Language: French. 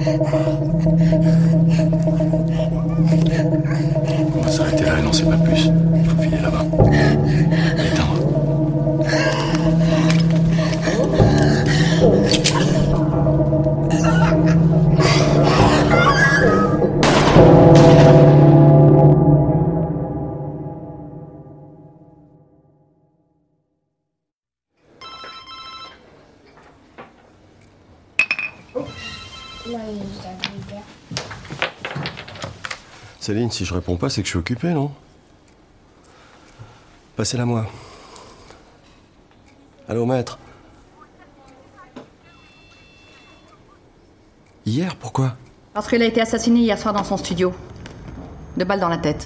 On va s'arrêter là et n'en sait pas plus. Il faut filer là-bas. Éteindre. Céline, si je réponds pas, c'est que je suis occupé, non? Passez-la moi. Allô, maître. Hier, pourquoi? Parce qu'il a été assassiné hier soir dans son studio. 2 balles dans la tête.